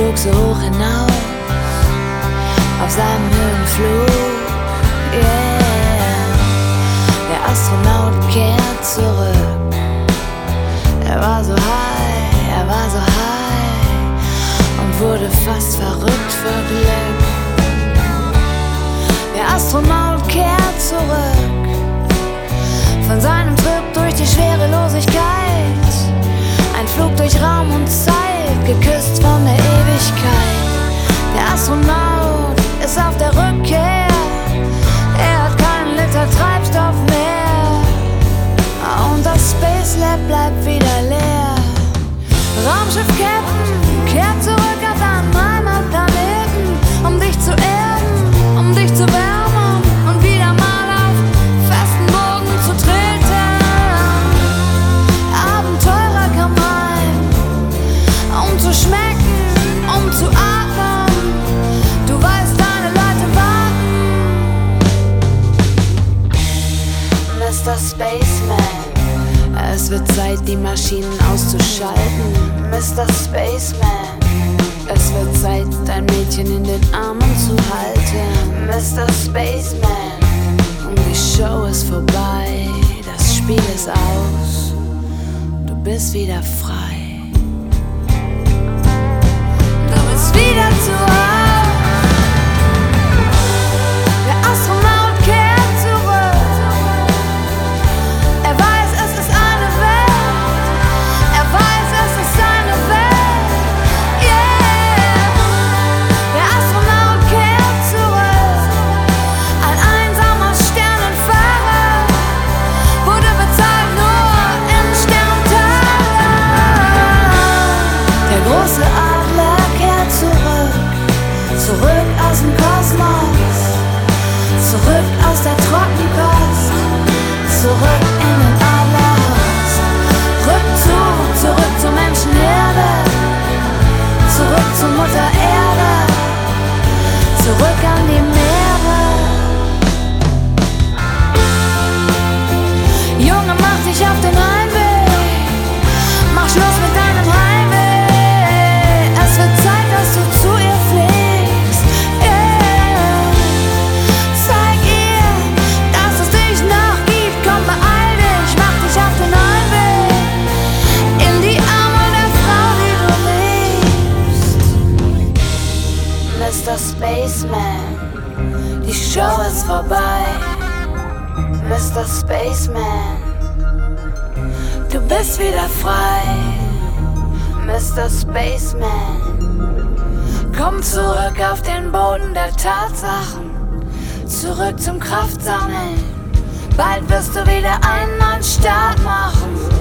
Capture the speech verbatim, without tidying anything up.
flog so hoch hinaus auf seinem Höhenflug, yeah. Der Astronaut kehrt zurück. Er war so high, er war so high und wurde fast verrückt vor Glück. Der Astronaut kehrt zurück von seinem Trip durch die Schwerelosigkeit. Ein Flug durch Raum und Zeit, geküsst von der Ewigkeit. Der Astronaut ist auf der Rückkehr. Er hat keinen Liter Treibstoff mehr. Und das Space Lab bleibt wieder leer. Raumschiff Captain kehrt zurück auf deinen Heimatplaneten, um dich zu erden, um dich zu wärmen und wieder mal auf festen Boden zu treten. Abenteurer kam heim, um zu schmecken, um zu atmen. Du weißt, deine Leute warten. Mister Spaceman, es wird Zeit, die Maschinen auszuschalten. Mister Spaceman, es wird Zeit, dein Mädchen in den Armen zu halten. Mister Spaceman, und die Show ist vorbei, das Spiel ist aus, du bist wieder frei. Du bist wieder zu Hause. Der Astronaut kehrt zurück. Er weiß, es ist eine Welt. Er weiß, es ist seine Welt. Yeah. Der Astronaut kehrt zurück. Ein einsamer Sternenfahrer wurde bezahlt nur in Sterntagen. Der große Adler kehrt zurück. Zurück aus dem Kosmos. Zurück aus der Trockenkost. Zurück in den Adlerhorst. Rückzug, zurück zur Menschenherde. Zurück zur Mutter Erde. Zurück an die Meere. Junge, mach dich auf den Heimweg. Mach Schluss mit deinem Heimweh. Es wird Zeit, dass du zu ihr fliegst. Yeah. Zeig ihr, dass es dich noch gibt. Komm, beeil dich, mach dich auf den Heimweg. In die Arme der Frau, die du liebst. Mister Spaceman, die Show ist vorbei. Mister Spaceman, du bist wieder frei. Mister Spaceman, komm zurück auf den Boden der Tatsachen. Zurück zum Kraftsammeln. Bald wirst du wieder einen neuen Start machen.